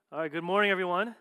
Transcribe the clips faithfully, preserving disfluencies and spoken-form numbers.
All right, good morning, everyone.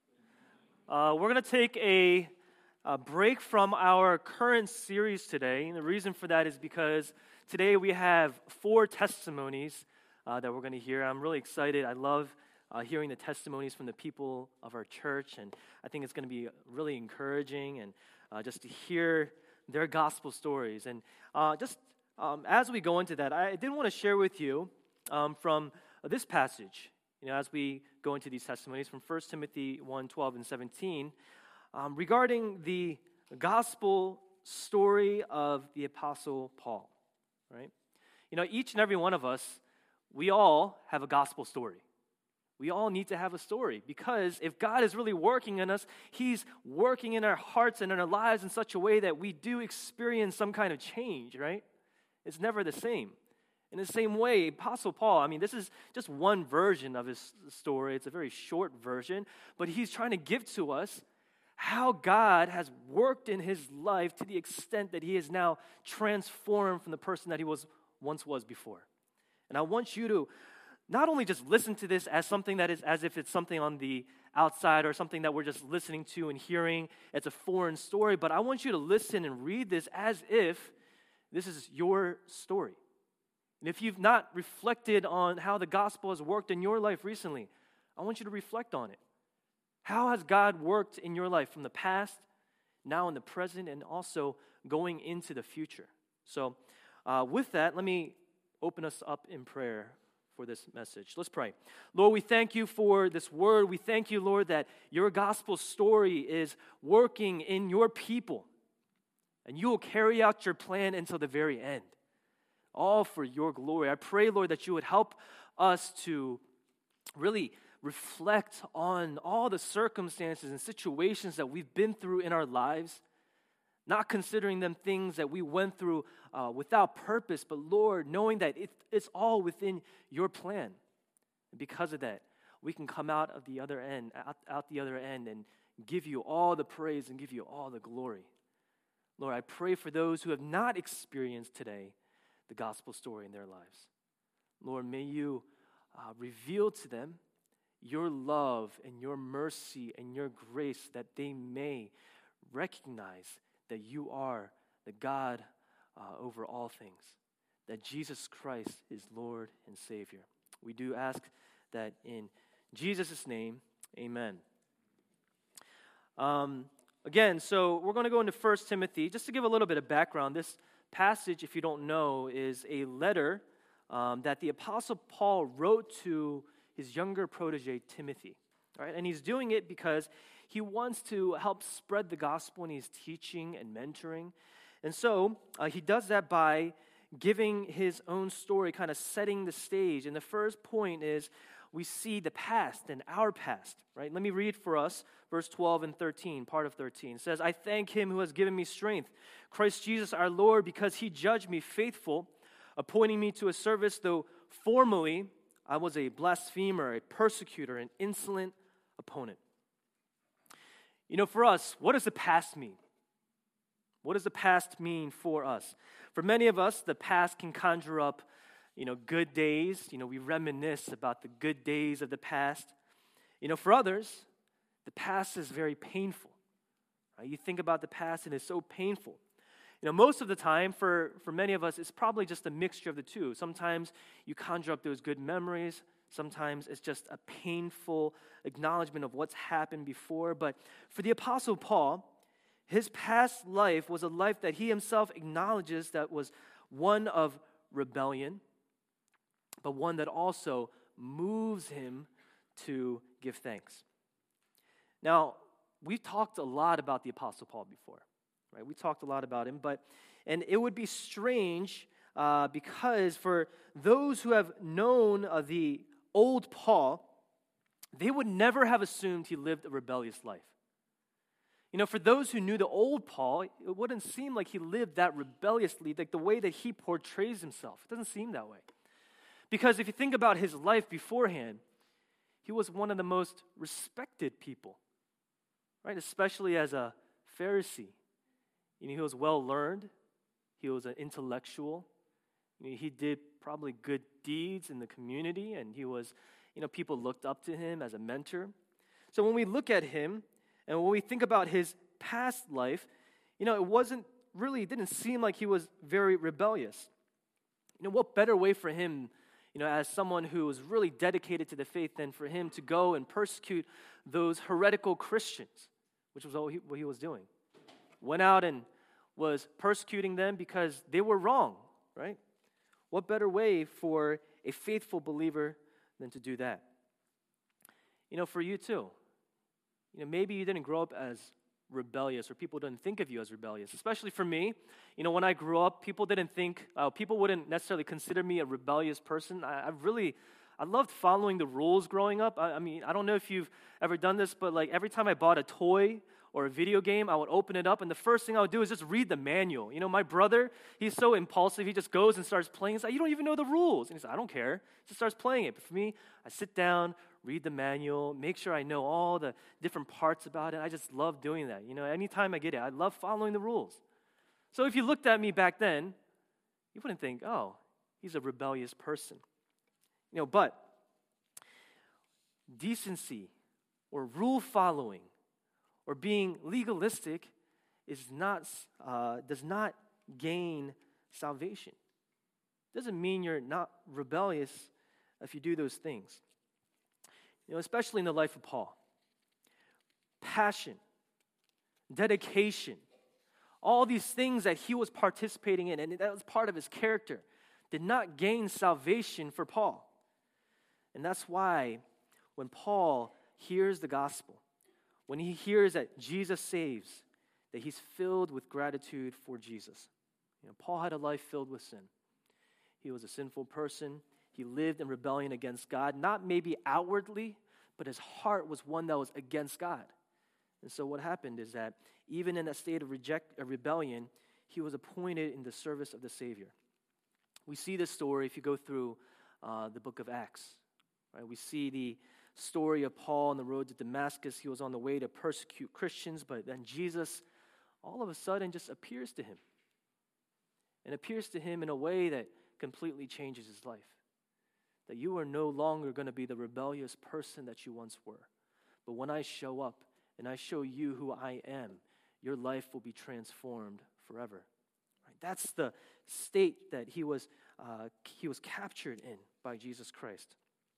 Uh, we're going to take a, a break from our current series today. And the reason for that is because today we have four testimonies uh, that we're going to hear. I'm really excited. I love uh, hearing the testimonies from the people of our church, and I think it's going to be really encouraging and uh, just to hear their gospel stories. And uh, just um, as we go into that, I did want to share with you um, from this passage. You know, as we go into these testimonies from First Timothy one, twelve, and seventeen, um, regarding the gospel story of the Apostle Paul, right? You know, each and every one of us, we all have a gospel story. We all need to have a story because if God is really working in us, He's working in our hearts and in our lives in such a way that we do experience some kind of change, right? It's never the same. In the same way, Apostle Paul, I mean, this is just one version of his story. It's a very short version, but he's trying to give to us how God has worked in his life to the extent that he is now transformed from the person that he was once was before. And I want you to not only just listen to this as something that is as if it's something on the outside or something that we're just listening to and hearing. It's a foreign story, but I want you to listen and read this as if this is your story. And if you've not reflected on how the gospel has worked in your life recently, I want you to reflect on it. How has God worked in your life from the past, now in the present, and also going into the future? So uh, with that, let me open us up in prayer for this message. Let's pray. Lord, we thank you for this word. We thank you, Lord, that your gospel story is working in your people, and you will carry out your plan until the very end. All for your glory. I pray, Lord, that you would help us to really reflect on all the circumstances and situations that we've been through in our lives, not considering them things that we went through uh, without purpose, but Lord, knowing that it, it's all within your plan. And because of that, we can come out of the other end, out, out the other end and give you all the praise and give you all the glory. Lord, I pray for those who have not experienced today the gospel story in their lives. Lord, may you uh, reveal to them your love and your mercy and your grace that they may recognize that you are the God uh, over all things, that Jesus Christ is Lord and Savior. We do ask that in Jesus' name, amen. Um, again, so we're going to go into First Timothy. Just to give a little bit of background, this passage, if you don't know, is a letter um, that the Apostle Paul wrote to his younger protege, Timothy. Right? And he's doing it because he wants to help spread the gospel, and he's teaching and mentoring. And so uh, he does that by giving his own story, kind of setting the stage. And the first point is we see the past and our past. Right? Let me read for us verse twelve and thirteen, part of thirteen. It says, I thank him who has given me strength, Christ Jesus our Lord, because he judged me faithful, appointing me to a service, though formerly I was a blasphemer, a persecutor, an insolent opponent. You know, for us, what does the past mean? What does the past mean for us? For many of us, the past can conjure up, you know, good days. You know, we reminisce about the good days of the past. You know, for others, the past is very painful. Right? You think about the past and it's so painful. You know, most of the time, for, for many of us, it's probably just a mixture of the two. Sometimes you conjure up those good memories. Sometimes it's just a painful acknowledgement of what's happened before. But for the Apostle Paul, his past life was a life that he himself acknowledges that was one of rebellion, but one that also moves him to give thanks. Now, we've talked a lot about the Apostle Paul before, right? We talked a lot about him, but and it would be strange uh, because for those who have known uh, the old Paul, they would never have assumed he lived a rebellious life. You know, for those who knew the old Paul, it wouldn't seem like he lived that rebelliously, like the way that he portrays himself. It doesn't seem that way. Because if you think about his life beforehand, he was one of the most respected people, right? Especially as a Pharisee. You know, he was well learned. He was an intellectual. You know, he did probably good deeds in the community, and he was, you know, people looked up to him as a mentor. So when we look at him, and when we think about his past life, you know, it wasn't really, it didn't seem like he was very rebellious. You know, what better way for him, you know, as someone who was really dedicated to the faith than for him to go and persecute those heretical Christians, which was all he, what he was doing. Went out and was persecuting them because they were wrong, right? What better way for a faithful believer than to do that? You know, for you too. You know, maybe you didn't grow up as rebellious, or people didn't think of you as rebellious. Especially for me, you know, when I grew up, people didn't think, uh, people wouldn't necessarily consider me a rebellious person. I, I really, I loved following the rules growing up. I, I mean, I don't know if you've ever done this, but like every time I bought a toy or a video game, I would open it up, and the first thing I would do is just read the manual. You know, my brother, he's so impulsive, he just goes and starts playing. He's like, you don't even know the rules. And he's like, I don't care. He just starts playing it. But for me, I sit down, read the manual, make sure I know all the different parts about it. I just love doing that. You know, anytime I get it, I love following the rules. So if you looked at me back then, you wouldn't think, oh, he's a rebellious person. You know, but decency or rule following or being legalistic is not, uh, does not gain salvation. Doesn't mean you're not rebellious if you do those things. You know, especially in the life of Paul. Passion, dedication, all these things that he was participating in, and that was part of his character, did not gain salvation for Paul. And that's why when Paul hears the gospel, when he hears that Jesus saves, that he's filled with gratitude for Jesus. You know, Paul had a life filled with sin. He was a sinful person. He lived in rebellion against God, not maybe outwardly, but his heart was one that was against God. And so what happened is that even in that state of reject, of rebellion, he was appointed in the service of the Savior. We see this story if you go through uh, the book of Acts. Right? We see the story of Paul on the road to Damascus. He was on the way to persecute Christians, but then Jesus all of a sudden just appears to him. And appears to him in a way that completely changes his life. That you are no longer going to be the rebellious person that you once were. But when I show up and I show you who I am, your life will be transformed forever. Right? That's the state that he was uh, he was captured in by Jesus Christ.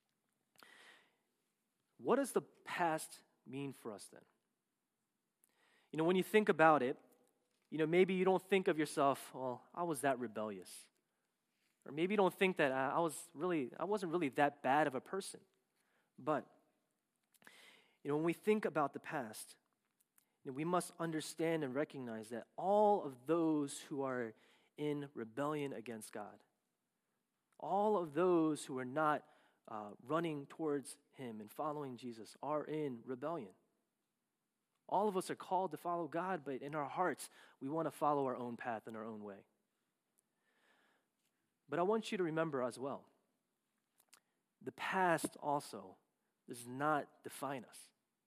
What does the past mean for us then? You know, when you think about it, you know, maybe you don't think of yourself, well, I was that rebellious. Or maybe you don't think that I was really, I wasn't really that bad of a person. But, you know, when we think about the past, you know, we must understand and recognize that all of those who are in rebellion against God, all of those who are not uh, running towards Him and following Jesus are in rebellion. All of us are called to follow God, but in our hearts, we want to follow our own path and our own way. But I want you to remember as well, the past also does not define us.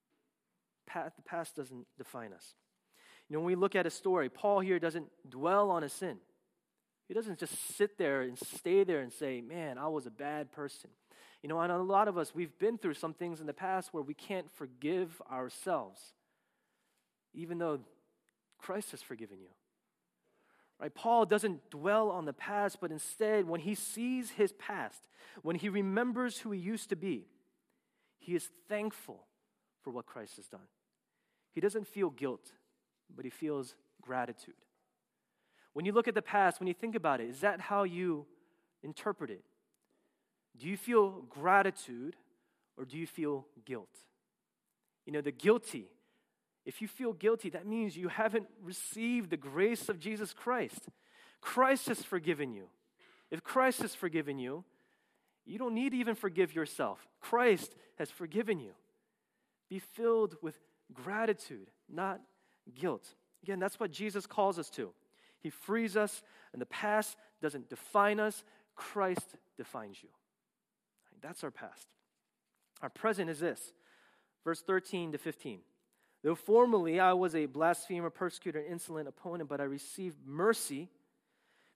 The past doesn't define us. You know, when we look at a story, Paul here doesn't dwell on a sin. He doesn't just sit there and stay there and say, man, I was a bad person. You know, and a lot of us, we've been through some things in the past where we can't forgive ourselves, even though Christ has forgiven you. Right? Paul doesn't dwell on the past, but instead, when he sees his past, when he remembers who he used to be, he is thankful for what Christ has done. He doesn't feel guilt, but he feels gratitude. When you look at the past, when you think about it, is that how you interpret it? Do you feel gratitude or do you feel guilt? You know, the guilty, if you feel guilty, that means you haven't received the grace of Jesus Christ. Christ has forgiven you. If Christ has forgiven you, you don't need to even forgive yourself. Christ has forgiven you. Be filled with gratitude, not guilt. Again, that's what Jesus calls us to. He frees us, and the past doesn't define us. Christ defines you. That's our past. Our present is this, verse thirteen to fifteen. Though formerly I was a blasphemer, persecutor, and insolent opponent, but I received mercy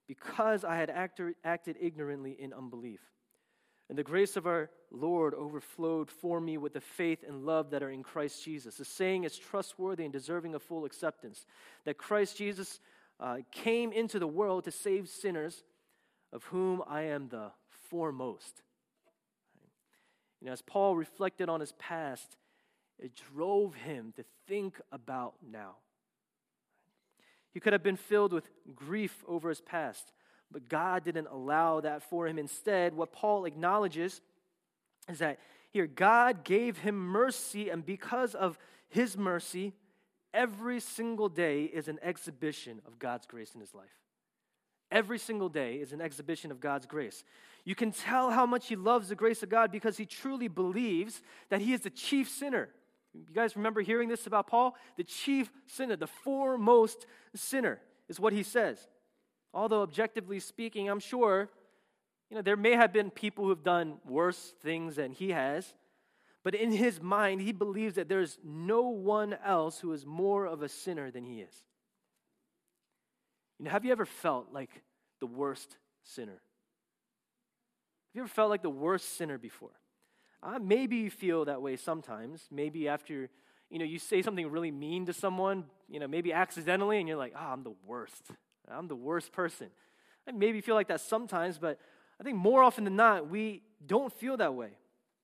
because I had acted, acted ignorantly in unbelief. And the grace of our Lord overflowed for me with the faith and love that are in Christ Jesus. The saying is trustworthy and deserving of full acceptance, that Christ Jesus uh, came into the world to save sinners, of whom I am the foremost. You know, as Paul reflected on his past, it drove him to think about now. He could have been filled with grief over his past, but God didn't allow that for him. Instead, what Paul acknowledges is that here, God gave him mercy, and because of his mercy, every single day is an exhibition of God's grace in his life. Every single day is an exhibition of God's grace. You can tell how much he loves the grace of God because he truly believes that he is the chief sinner. You guys remember hearing this about Paul? The chief sinner, the foremost sinner is what he says. Although objectively speaking, I'm sure, you know, there may have been people who have done worse things than he has, but in his mind, he believes that there's no one else who is more of a sinner than he is. You know, have you ever felt like the worst sinner? Have you ever felt like the worst sinner before? Uh, maybe you feel that way sometimes. Maybe after, you know, you say something really mean to someone, you know, maybe accidentally, and you're like, ah, oh, I'm the worst. I'm the worst person. And maybe you feel like that sometimes, but I think more often than not, we don't feel that way.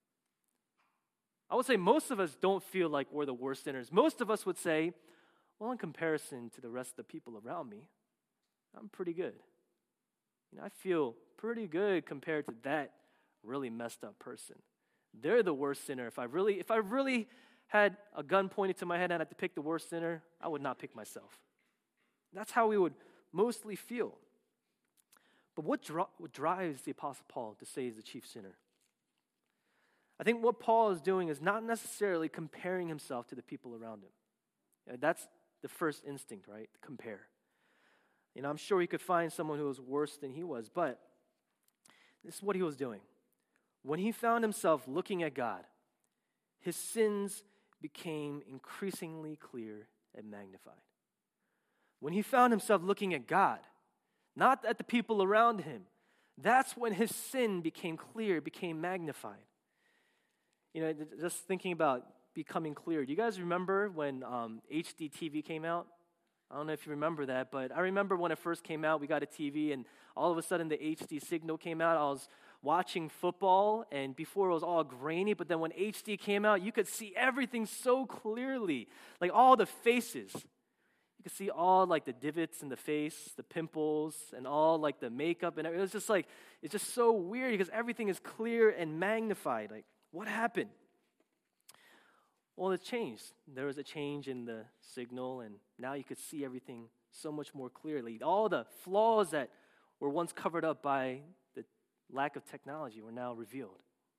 I would say most of us don't feel like we're the worst sinners. Most of us would say, well, in comparison to the rest of the people around me, I'm pretty good. You know, I feel pretty good compared to that really messed up person. They're the worst sinner. If I really, if I really had a gun pointed to my head and I had to pick the worst sinner, I would not pick myself. That's how we would mostly feel. But what, dri- what drives the Apostle Paul to say he's the chief sinner? I think what Paul is doing is not necessarily comparing himself to the people around him. You know, that's the first instinct, right? Compare. You know, I'm sure he could find someone who was worse than he was, but this is what he was doing. When he found himself looking at God, his sins became increasingly clear and magnified. When he found himself looking at God, not at the people around him, that's when his sin became clear, became magnified. You know, just thinking about becoming clear. Do you guys remember when um, H D T V came out? I don't know if you remember that, but I remember when it first came out, we got a T V, and all of a sudden the H D signal came out. I was watching football, and before it was all grainy, but then when H D came out, you could see everything so clearly, like all the faces. You could see all like the divots in the face, the pimples, and all like the makeup, and it was just like, it's just so weird because everything is clear and magnified. Like, what happened? Well, it changed. There was a change in the signal, and now you could see everything so much more clearly. All the flaws that were once covered up by the lack of technology were now revealed.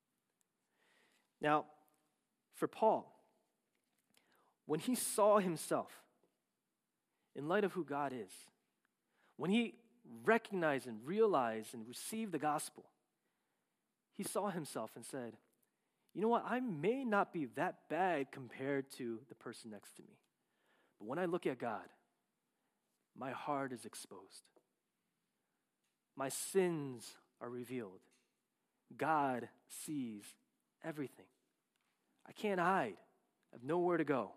Now, for Paul, when he saw himself in light of who God is, when he recognized and realized and received the gospel, he saw himself and said, you know what, I may not be that bad compared to the person next to me. But when I look at God, my heart is exposed. My sins are revealed. God sees everything. I can't hide. I have nowhere to go.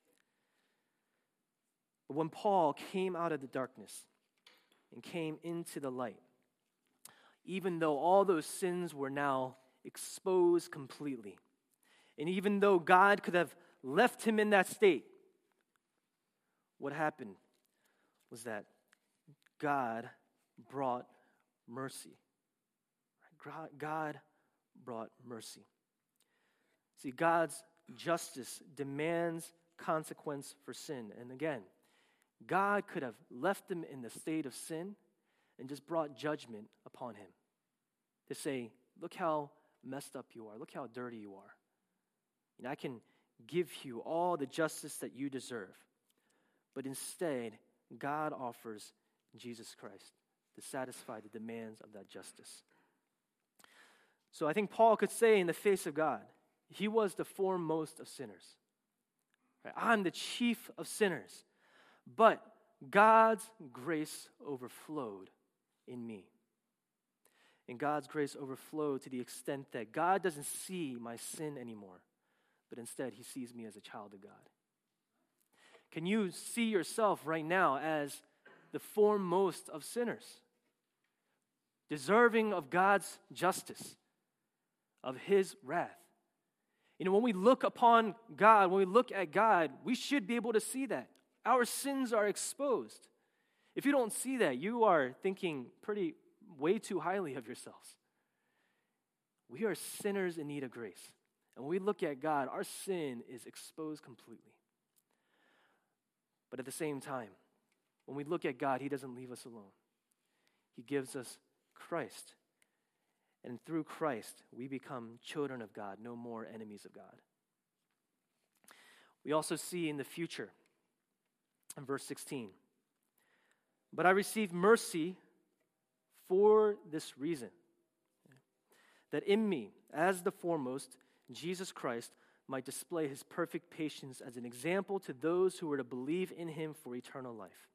But when Paul came out of the darkness and came into the light, even though all those sins were now exposed completely, and even though God could have left him in that state, what happened was that God brought mercy. God brought mercy. See, God's justice demands consequence for sin. And again, God could have left him in the state of sin and just brought judgment upon him to say, look how messed up you are. Look how dirty you are. And I can give you all the justice that you deserve. But instead, God offers Jesus Christ to satisfy the demands of that justice. So I think Paul could say in the face of God, he was the foremost of sinners. Right? I'm the chief of sinners. But God's grace overflowed in me. And God's grace overflowed to the extent that God doesn't see my sin anymore, but instead he sees me as a child of God. Can you see yourself right now as the foremost of sinners, deserving of God's justice, of his wrath? You know, when we look upon God, when we look at God, we should be able to see that. Our sins are exposed. If you don't see that, you are thinking pretty, way too highly of yourselves. We are sinners in need of grace. And when we look at God, our sin is exposed completely. But at the same time, when we look at God, he doesn't leave us alone. He gives us Christ. And through Christ, we become children of God, no more enemies of God. We also see in the future, in verse sixteen, but I received mercy for this reason, that in me, as the foremost, Jesus Christ might display his perfect patience as an example to those who were to believe in him for eternal life.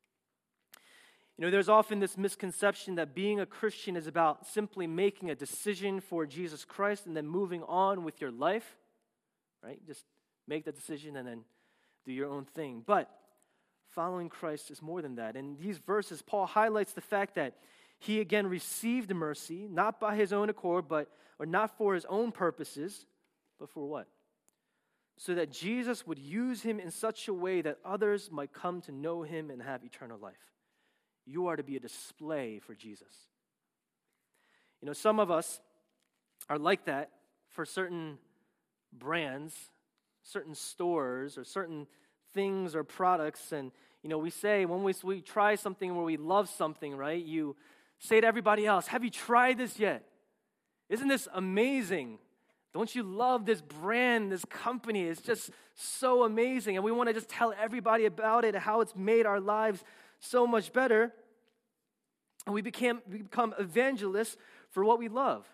You know, there's often this misconception that being a Christian is about simply making a decision for Jesus Christ and then moving on with your life, right? Just make the decision and then do your own thing. But following Christ is more than that. In these verses, Paul highlights the fact that he again received mercy, not by his own accord, but or not for his own purposes, but for what? So that Jesus would use him in such a way that others might come to know him and have eternal life. You are to be a display for Jesus. You know, some of us are like that for certain brands, certain stores, or certain things or products. And, you know, we say when we, we try something where we love something, right? You say to everybody else, have you tried this yet? Isn't this amazing? Don't you love this brand, this company? It's just so amazing. And we want to just tell everybody about it, how it's made our lives so much better. And we became we become evangelists for what we love.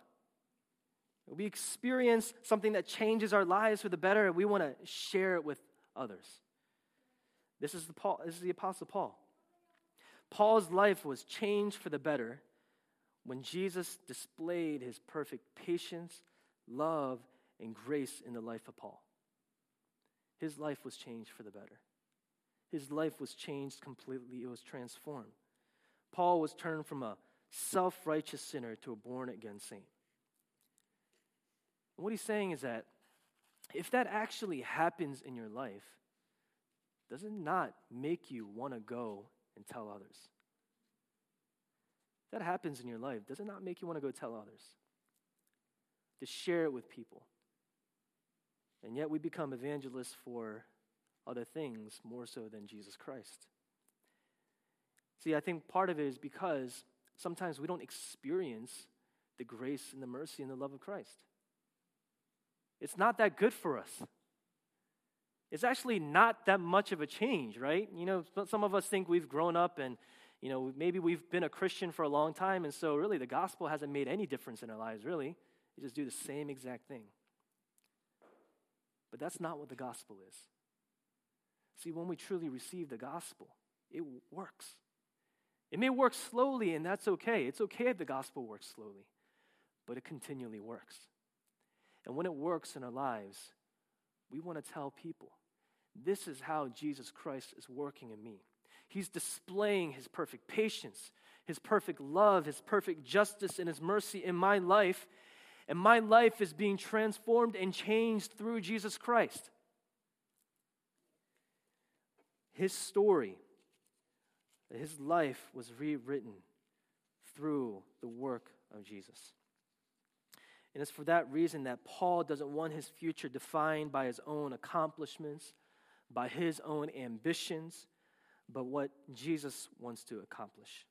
We experience something that changes our lives for the better, and we want to share it with others. This is the Paul, this is the Apostle Paul. Paul's life was changed for the better when Jesus displayed his perfect patience, love, and grace in the life of Paul. His life was changed for the better. His life was changed completely. It was transformed. Paul was turned from a self-righteous sinner to a born-again saint. And what he's saying is that if that actually happens in your life, does it not make you want to go and tell others? If that happens in your life, does it not make you want to go tell others? To share it with people. And yet we become evangelists for other things more so than Jesus Christ. See, I think part of it is because sometimes we don't experience the grace and the mercy and the love of Christ. It's not that good for us. It's actually not that much of a change, right? You know, some of us think we've grown up and, you know, maybe we've been a Christian for a long time, and so really the gospel hasn't made any difference in our lives, really. We just do the same exact thing. But that's not what the gospel is. See, when we truly receive the gospel, it works. It may work slowly, and that's okay. It's okay if the gospel works slowly, but it continually works. And when it works in our lives, we want to tell people, this is how Jesus Christ is working in me. He's displaying his perfect patience, his perfect love, his perfect justice, and his mercy in my life, and my life is being transformed and changed through Jesus Christ. His story, his life was rewritten through the work of Jesus. And it's for that reason that Paul doesn't want his future defined by his own accomplishments, by his own ambitions, but what Jesus wants to accomplish.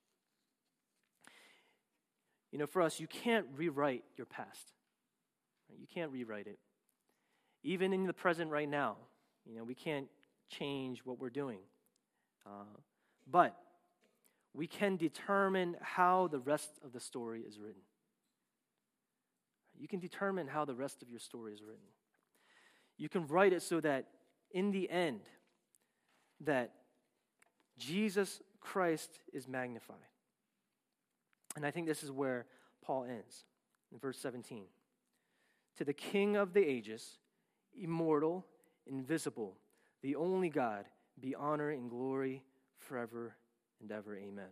You know, for us, you can't rewrite your past. You can't rewrite it. Even in the present right now, you know, we can't change what we're doing. Uh, but we can determine how the rest of the story is written. You can determine how the rest of your story is written. You can write it so that in the end, that Jesus Christ is magnified. And I think this is where Paul ends, in verse seventeen. To the King of the ages, immortal, invisible, the only God, be honor and glory forever and ever. Amen.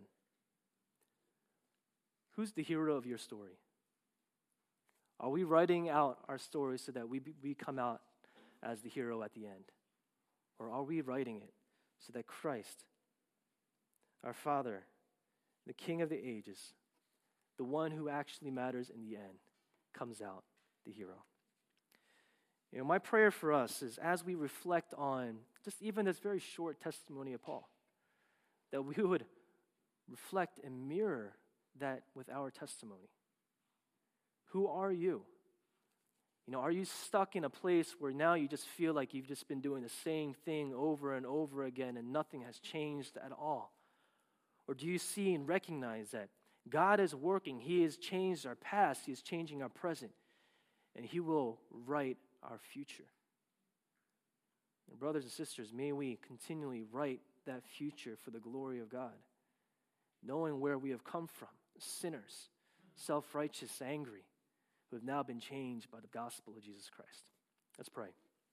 Who's the hero of your story? Are we writing out our story so that we, we come out as the hero at the end? Or are we writing it so that Christ, our Father, the King of the ages, the one who actually matters in the end, comes out the hero? You know, my prayer for us is as we reflect on just even this very short testimony of Paul, that we would reflect and mirror that with our testimony. Who are you? You know, are you stuck in a place where now you just feel like you've just been doing the same thing over and over again and nothing has changed at all? Or do you see and recognize that God is working? He has changed our past. He is changing our present. And He will write our future. And brothers and sisters, may we continually write that future for the glory of God, knowing where we have come from, sinners, self-righteous, angry, who have now been changed by the gospel of Jesus Christ. Let's pray.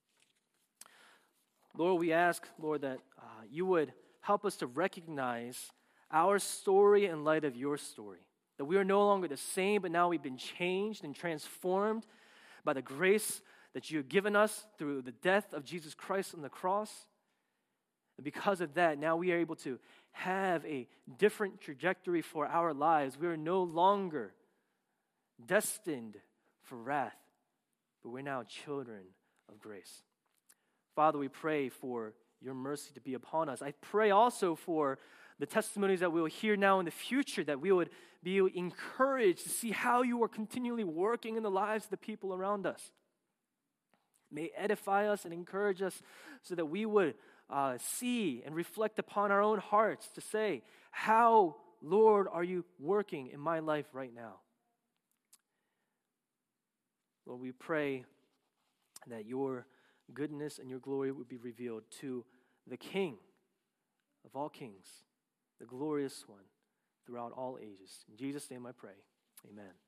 Lord, we ask, Lord, that uh, you would help us to recognize our story in light of your story, that we are no longer the same, but now we've been changed and transformed by the grace that you have given us through the death of Jesus Christ on the cross. And because of that, now we are able to have a different trajectory for our lives. We are no longer destined for wrath, but we're now children of grace. Father, we pray for your mercy to be upon us. I pray also for the testimonies that we will hear now in the future, that we would be encouraged to see how you are continually working in the lives of the people around us. May it edify us and encourage us so that we would uh, see and reflect upon our own hearts to say, how, Lord, are you working in my life right now? Lord, we pray that your goodness and your glory would be revealed to the King of all kings, the glorious one throughout all ages. In Jesus' name I pray, amen.